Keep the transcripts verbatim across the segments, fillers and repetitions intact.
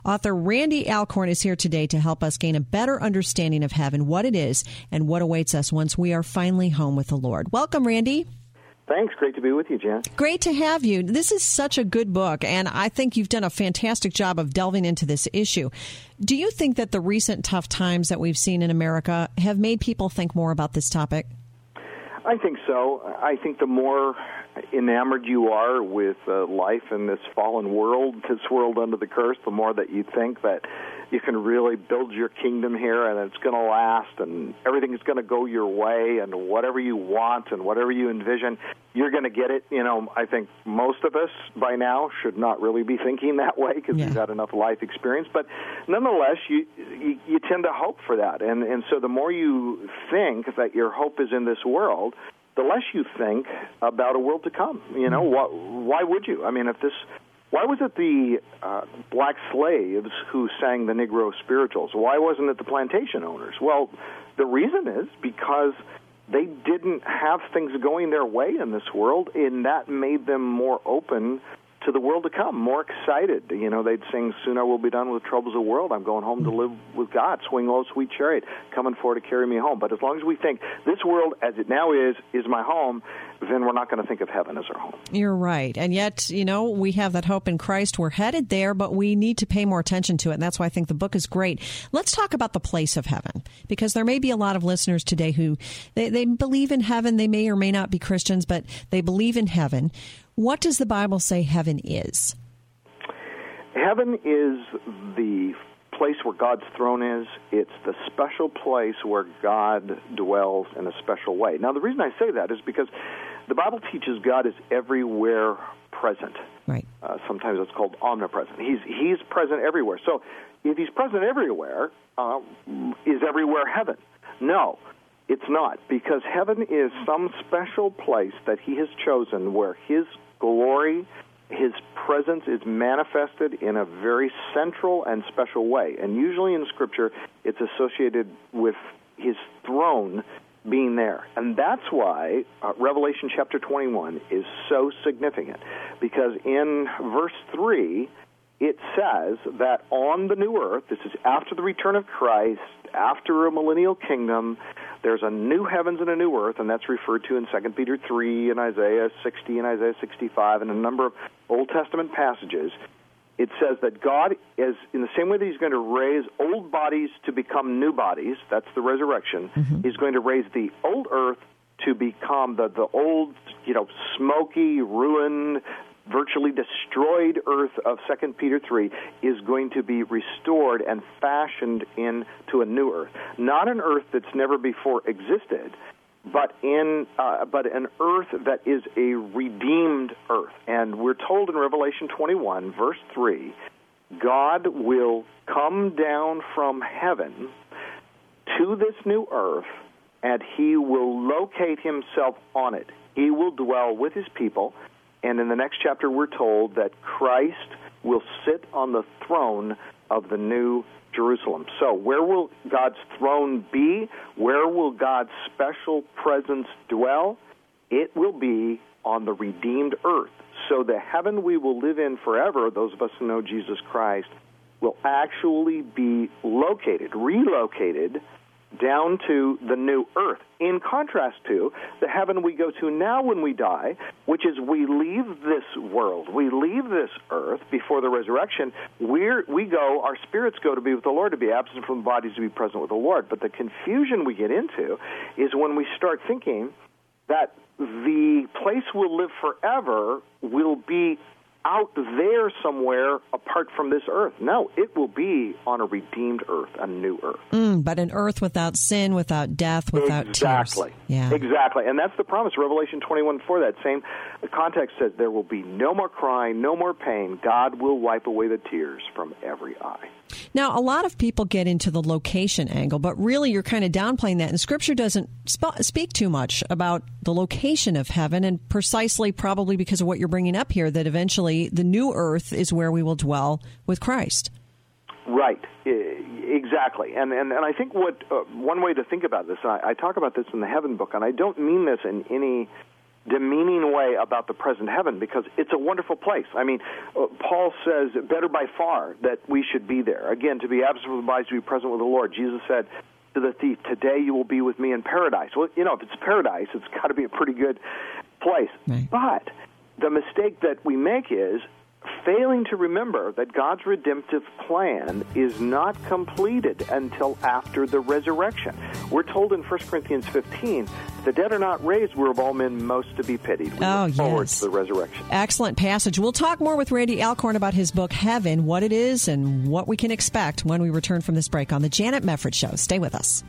Author Randy Alcorn is here today to help us gain a better understanding of heaven, what it is, and what awaits us once we are finally home with the Lord. Welcome, Randy. Thanks. Great to be with you, Jen. Great to have you. This is such a good book, and I think you've done a fantastic job of delving into this issue. Do you think that the recent tough times that we've seen in America have made people think more about this topic? I think so. I think the more enamored you are with uh, life in this fallen world, this world under the curse, the more that you think that you can really build your kingdom here and it's going to last and everything is going to go your way and whatever you want and whatever you envision, you're going to get it. You know, I think most of us by now should not really be thinking that way because yeah. we've had enough life experience. But nonetheless, you, you you tend to hope for that. And, and so the more you think that your hope is in this world, the less you think about a world to come. You know, why, why would you? I mean, if this... Why was it the uh, black slaves who sang the Negro spirituals? Why wasn't it the plantation owners? Well, the reason is because they didn't have things going their way in this world, and that made them more open to the world to come, more excited. You know, they'd sing, "Soon I will be done with the troubles of the world. I'm going home to live with God. Swing low, sweet chariot, coming for to carry me home." But as long as we think this world as it now is, is my home, then we're not going to think of heaven as our home. You're right. And yet, you know, we have that hope in Christ. We're headed there, but we need to pay more attention to it. And that's why I think the book is great. Let's talk about the place of heaven, because there may be a lot of listeners today who they, they believe in heaven. They may or may not be Christians, but they believe in heaven. What does the Bible say heaven is? Heaven is the place where God's throne is. It's the special place where God dwells in a special way. Now, the reason I say that is because the Bible teaches God is everywhere present. Right. Uh, sometimes it's called omnipresent. He's He's present everywhere. So if He's present everywhere, uh, is everywhere heaven? No. It's not, because heaven is some special place that He has chosen where His glory, His presence is manifested in a very central and special way. And usually in Scripture, it's associated with His throne being there. And that's why uh, Revelation chapter twenty-one is so significant, because in verse three, it says that on the new earth, this is after the return of Christ, after a millennial kingdom, there's a new heavens and a new earth, and that's referred to in Second Peter three and Isaiah sixty and Isaiah sixty-five and a number of Old Testament passages. It says that God is, in the same way that He's going to raise old bodies to become new bodies, that's the resurrection, mm-hmm. He's going to raise the old earth to become the, the old, you know, smoky, ruined, virtually destroyed earth of Second Peter three is going to be restored and fashioned into a new earth. Not an earth that's never before existed, but in uh, but an earth that is a redeemed earth. And we're told in Revelation twenty-one, verse three, God will come down from heaven to this new earth, and He will locate Himself on it. He will dwell with His people. And in the next chapter, we're told that Christ will sit on the throne of the new Jerusalem. So where will God's throne be? Where will God's special presence dwell? It will be on the redeemed earth. So the heaven we will live in forever, those of us who know Jesus Christ, will actually be located, relocated, down to the new earth, in contrast to the heaven we go to now when we die, which is we leave this world, we leave this earth before the resurrection. We're, we go, our spirits go to be with the Lord, to be absent from the bodies, to be present with the Lord. But the confusion we get into is when we start thinking that the place we'll live forever will be out there somewhere apart from this earth. No, it will be on a redeemed earth, a new earth. Mm, but an earth without sin, without death, without exactly. tears. Yeah. Exactly. And that's the promise. Revelation twenty-one four, that same context says there will be no more crying, no more pain. God will wipe away the tears from every eye. Now, a lot of people get into the location angle, but really you're kind of downplaying that. And Scripture doesn't sp- speak too much about the location of heaven, and precisely probably because of what you're bringing up here, that eventually the new earth is where we will dwell with Christ. Right. Exactly. And and, and I think what uh, one way to think about this, I, I talk about this in the Heaven book, and I don't mean this in any demeaning way about the present heaven, because it's a wonderful place. I mean, uh, Paul says, better by far that we should be there. Again, to be absent from the body, to be present with the Lord. Jesus said to the thief, today you will be with me in paradise. Well, you know, if it's paradise, it's got to be a pretty good place. Right. But the mistake that we make is failing to remember that God's redemptive plan is not completed until after the resurrection. We're told in First Corinthians fifteen, the dead are not raised, we're of all men most to be pitied. We oh, look forward yes. to the resurrection. Excellent passage. We'll talk more with Randy Alcorn about his book, Heaven, what it is, and what we can expect when we return from this break on The Janet Mefford Show. Stay with us.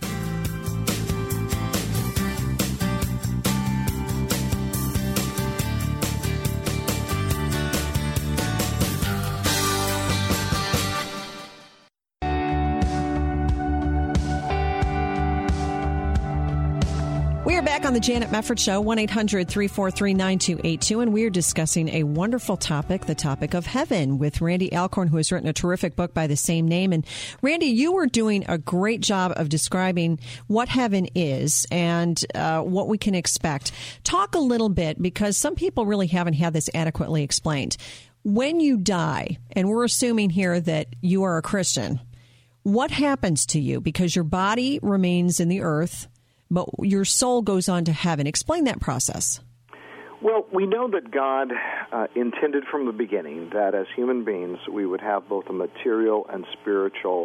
We are back on the Janet Mefford Show, one eight hundred three four three nine two eight two, and we are discussing a wonderful topic, the topic of heaven, with Randy Alcorn, who has written a terrific book by the same name. And Randy, you were doing a great job of describing what heaven is and uh, what we can expect. Talk a little bit, because some people really haven't had this adequately explained. When you die, and we're assuming here that you are a Christian, what happens to you? Because your body remains in the earth, but your soul goes on to heaven. Explain that process. Well, we know that God uh, intended from the beginning that as human beings we would have both a material and spiritual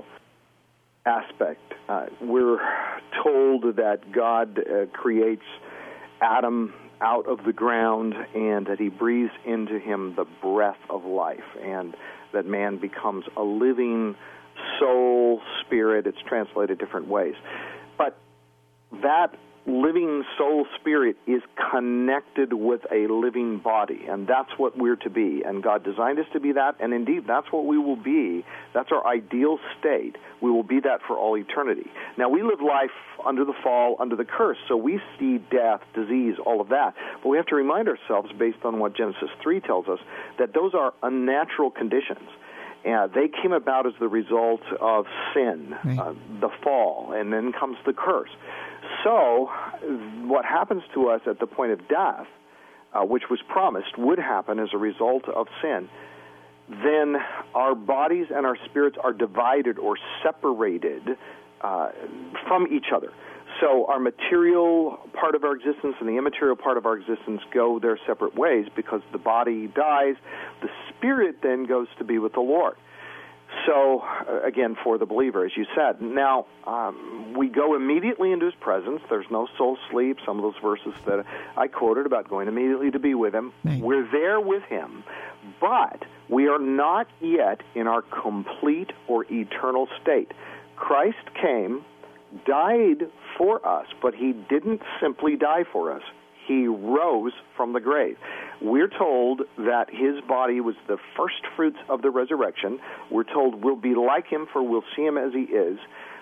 aspect. Uh, we're told that God uh, creates Adam out of the ground and that he breathes into him the breath of life, and that man becomes a living soul, spirit. It's translated different ways. But that living soul spirit is connected with a living body, and that's what we're to be. And God designed us to be that, and indeed, that's what we will be. That's our ideal state. We will be that for all eternity. Now, we live life under the fall, under the curse, so we see death, disease, all of that. But we have to remind ourselves, based on what Genesis three tells us, that those are unnatural conditions. Uh, they came about as the result of sin, right. uh, the fall, and then comes the curse. So what happens to us at the point of death, uh, which was promised would happen as a result of sin, then our bodies and our spirits are divided or separated uh, from each other. So our material part of our existence and the immaterial part of our existence go their separate ways, because the body dies. The spirit then goes to be with the Lord. So, uh, again, for the believer, as you said. Now, um, we go immediately into his presence. There's no soul sleep. Some of those verses that I quoted about going immediately to be with him. Right. We're there with him, but we are not yet in our complete or eternal state. Christ came, died for us, but he didn't simply die for us. He rose from the grave. We're told that his body was the first fruits of the resurrection. We're told we'll be like him, for we'll see him as he is.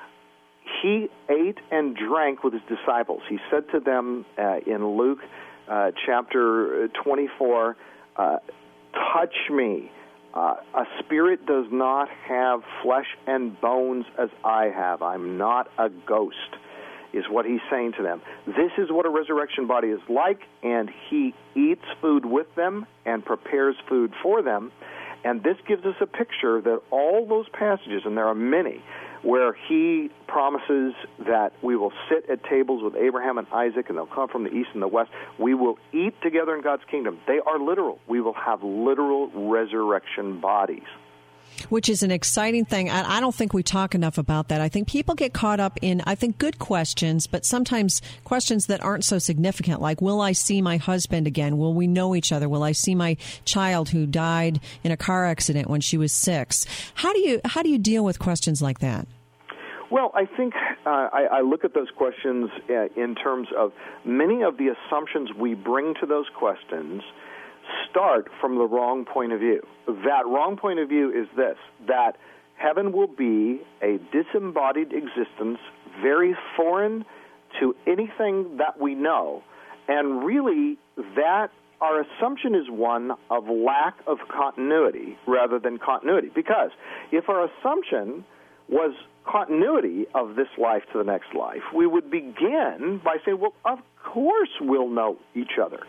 He ate and drank with his disciples. He said to them uh, in Luke uh, chapter twenty-four, uh, touch me. Uh, a spirit does not have flesh and bones as I have. I'm not a ghost, is what he's saying to them. This is what a resurrection body is like, and he eats food with them and prepares food for them. And this gives us a picture that all those passages, and there are many, where he promises that we will sit at tables with Abraham and Isaac, and they'll come from the east and the west. We will eat together in God's kingdom. They are literal. We will have literal resurrection bodies. Which is an exciting thing. I don't think we talk enough about that. I think people get caught up in, I think, good questions, but sometimes questions that aren't so significant, like, will I see my husband again? Will we know each other? Will I see my child who died in a car accident when she was six? How do you how do you deal with questions like that? Well, I think uh, I, I look at those questions uh, in terms of many of the assumptions we bring to those questions start from the wrong point of view. That wrong point of view is this, that heaven will be a disembodied existence, very foreign to anything that we know, and really that our assumption is one of lack of continuity rather than continuity. Because if our assumption was continuity of this life to the next life, we would begin by saying, well, of course we'll know each other.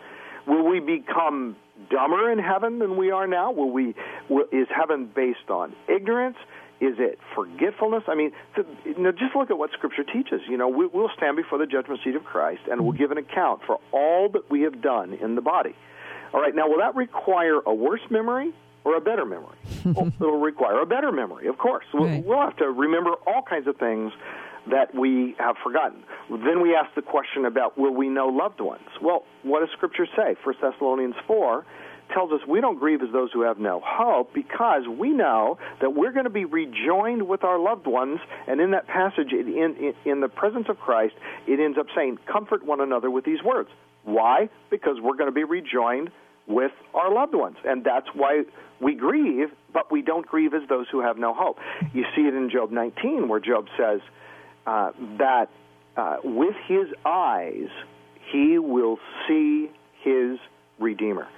Will we become dumber in heaven than we are now? Will we? Will, is heaven based on ignorance? Is it forgetfulness? I mean, so, you know, just look at what Scripture teaches. You know, we, we'll stand before the judgment seat of Christ, and we'll give an account for all that we have done in the body. All right, now, will that require a worse memory or a better memory? Well, it'll require a better memory, of course. We'll, Right. we'll have to remember all kinds of things that we have forgotten. Then we ask the question about, will we know loved ones? Well, what does Scripture say? First Thessalonians four tells us we don't grieve as those who have no hope, because we know that we're going to be rejoined with our loved ones. And in that passage, in, in, in the presence of Christ, it ends up saying, comfort one another with these words. Why? Because we're going to be rejoined with our loved ones. And that's why we grieve, but we don't grieve as those who have no hope. You see it in Job nineteen, where Job says uh, that uh, with his eyes he will see his Redeemer.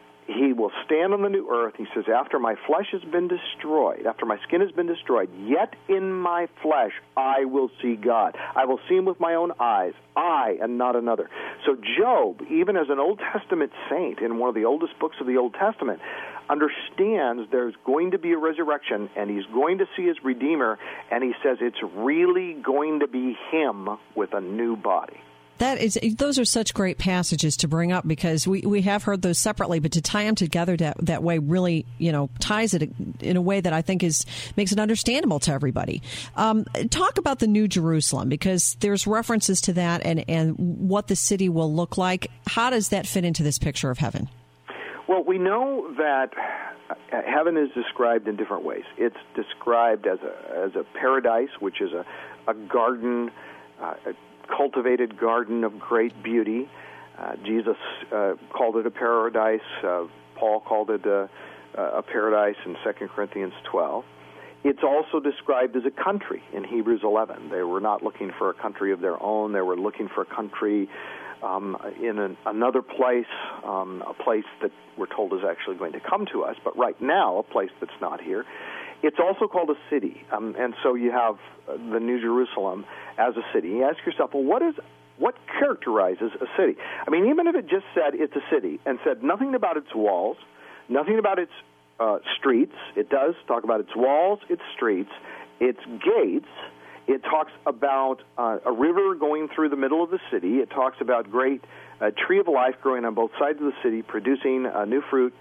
He will stand on the new earth. He says, after my flesh has been destroyed, after my skin has been destroyed, yet in my flesh I will see God. I will see him with my own eyes, I and not another. So Job, even as an Old Testament saint in one of the oldest books of the Old Testament, understands there's going to be a resurrection, and he's going to see his Redeemer, and he says it's really going to be him with a new body. That is, those are such great passages to bring up, because we, we have heard those separately, but to tie them together that, that way really, you know, ties it in a way that I think is makes it understandable to everybody. Um, talk about the New Jerusalem, because there's references to that and, and what the city will look like. How does that fit into this picture of heaven? Well, we know that heaven is described in different ways. It's described as a as a paradise, which is a, a garden, uh, a cultivated garden of great beauty. Uh, Jesus uh, called it a paradise. Uh, Paul called it a, a paradise in Second Corinthians twelve. It's also described as a country in Hebrews eleven. They were not looking for a country of their own. They were looking for a country um, in an, another place, um, a place that we're told is actually going to come to us, but right now a place that's not here. It's also called a city, um, and so you have the New Jerusalem as a city. You ask yourself, well, what is what characterizes a city? I mean, even if it just said it's a city and said nothing about its walls, nothing about its uh, streets, it does talk about its walls, its streets, its gates. It talks about uh, a river going through the middle of the city. It talks about great uh, tree of life growing on both sides of the city, producing uh, new fruit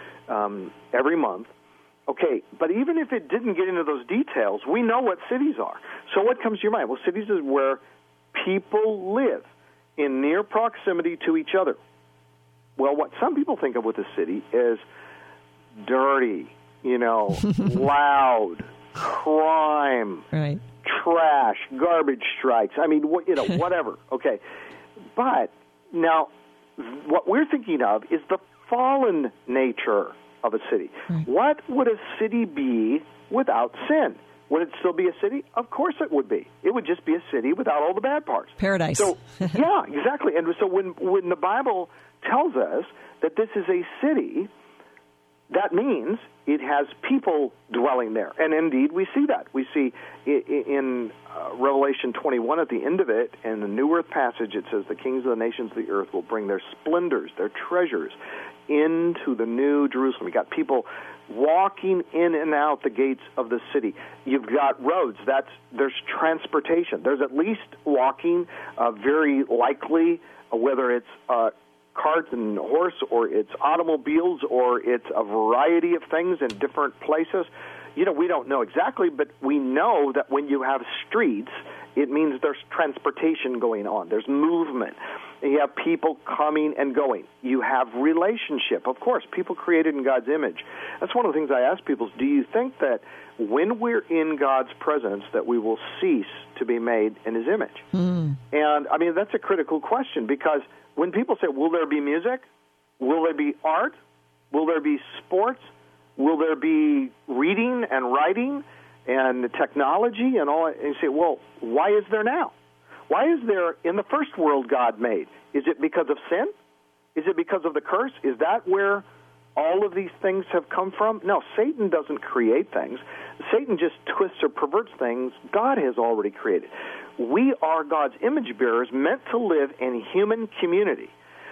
um, every month. Okay, but even if it didn't get into those details, we know what cities are. So what comes to your mind? Well, cities is where people live in near proximity to each other. Well, what some people think of with a city is dirty, you know, loud, crime, right, trash, garbage strikes. I mean, you know, whatever. Okay, but now what we're thinking of is the fallen nature of a city. Right. What would a city be without sin? Would it still be a city? Of course it would be. It would just be a city without all the bad parts. Paradise. So, yeah, exactly. And so when when the Bible tells us that this is a city, that means it has people dwelling there. And indeed, we see that. We see in uh, Revelation twenty-one, at the end of it, in the New Earth passage, it says, the kings of the nations of the earth will bring their splendors, their treasures, into the New Jerusalem. You got people walking in and out the gates of the city. You've got roads. That's there's transportation. There's at least walking, uh, very likely, uh, whether it's uh, carts and horse or it's automobiles or it's a variety of things in different places. You know, we don't know exactly, but we know that when you have streets, it means there's transportation going on. There's movement. You have people coming and going. You have relationship. Of course, people created in God's image. That's one of the things I ask people is, do you think that when we're in God's presence that we will cease to be made in his image? Mm. And, I mean, that's a critical question, because when people say, will there be music? Will there be art? Will there be sports? Will there be reading and writing and technology and all? And you say, well, why is there now? Why is there in the first world God made? Is it because of sin? Is it because of the curse? Is that where all of these things have come from? No, Satan doesn't create things. Satan just twists or perverts things God has already created. We are God's image bearers, meant to live in human community.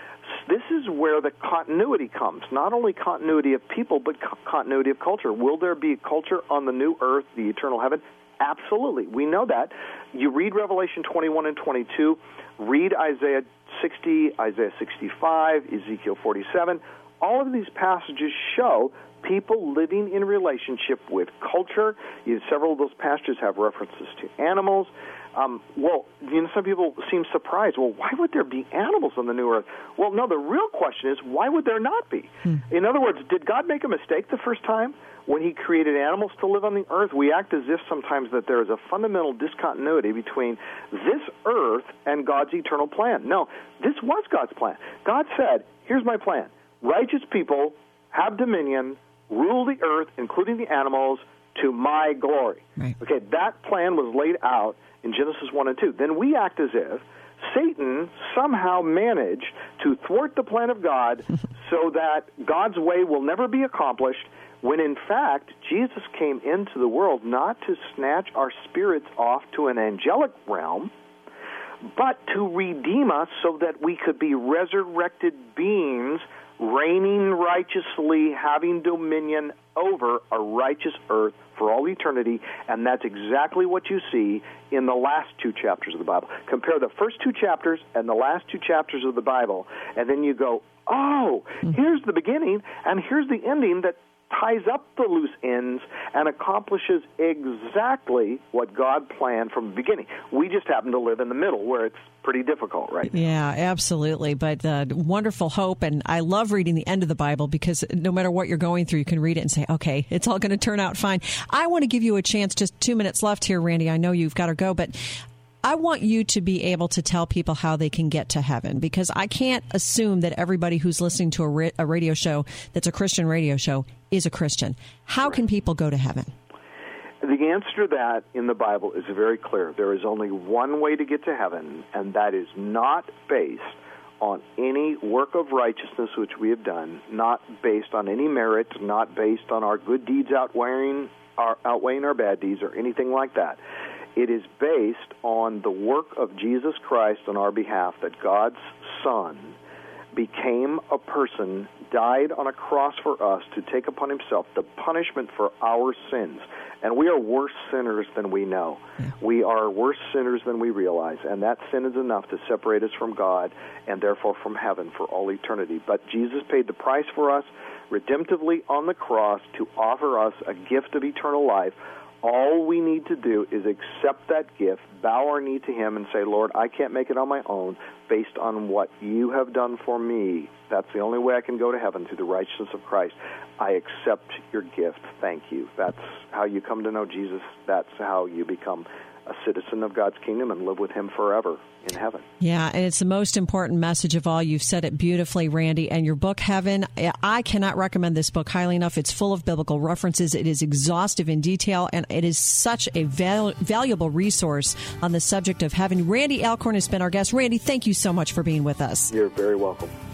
this is where the continuity comes. Not only continuity of people, but co- continuity of culture. Will there be a culture on the new earth, the eternal heaven? Absolutely. We know that. You read Revelation twenty-one and twenty-two, read Isaiah sixty, Isaiah sixty-five, Ezekiel forty-seven. All of these passages show people living in relationship with culture. You, several of those passages have references to animals. Um, well, you know, some people seem surprised. Well, why would there be animals on the new earth? Well, no, the real question is, why would there not be? Hmm. In other words, did God make a mistake the first time when he created animals to live on the earth? We act as if sometimes that there is a fundamental discontinuity between this earth and God's eternal plan. No, this was God's plan. God said, here's my plan. Righteous people have dominion, rule the earth, including the animals, to my glory. Right. Okay, that plan was laid out in Genesis one and two. Then we act as if Satan somehow managed to thwart the plan of God so that God's way will never be accomplished, when in fact Jesus came into the world not to snatch our spirits off to an angelic realm, but to redeem us so that we could be resurrected beings reigning righteously, having dominion over a righteous earth for all eternity, and that's exactly what you see in the last two chapters of the Bible. Compare the first two chapters and the last two chapters of the Bible, and then you go, oh, here's the beginning, and here's the ending that ties up the loose ends and accomplishes exactly what God planned from the beginning. We just happen to live in the middle where it's pretty difficult, right? Yeah, absolutely. But uh, wonderful hope. And I love reading the end of the Bible because no matter what you're going through, you can read it and say, okay, it's all going to turn out fine. I want to give you a chance, just two minutes left here, Randy. I know you've got to go, but I want you to be able to tell people how they can get to heaven, because I can't assume that everybody who's listening to a, ra- a radio show that's a Christian radio show is a Christian. How can people go to heaven? The answer to that in the Bible is very clear. There is only one way to get to heaven, and that is not based on any work of righteousness which we have done, not based on any merit, not based on our good deeds outweighing our, outweighing our bad deeds or anything like that. It is based on the work of Jesus Christ on our behalf, that God's Son became a person, died on a cross for us to take upon himself the punishment for our sins. And we are worse sinners than we know. Yeah. We are worse sinners than we realize, and that sin is enough to separate us from God and therefore from heaven for all eternity. But Jesus paid the price for us redemptively on the cross to offer us a gift of eternal life. All we need to do is accept that gift, bow our knee to him, and say, Lord, I can't make it on my own based on what you have done for me. That's the only way I can go to heaven, through the righteousness of Christ. I accept your gift. Thank you. That's how you come to know Jesus. That's how you become a citizen of God's kingdom and live with him forever in heaven. Yeah, and it's the most important message of all. You've said it beautifully, Randy. And your book, Heaven, I cannot recommend this book highly enough. It's full of biblical references. It is exhaustive in detail, and it is such a val- valuable resource on the subject of heaven. Randy Alcorn has been our guest. Randy, thank you so much for being with us. You're very welcome.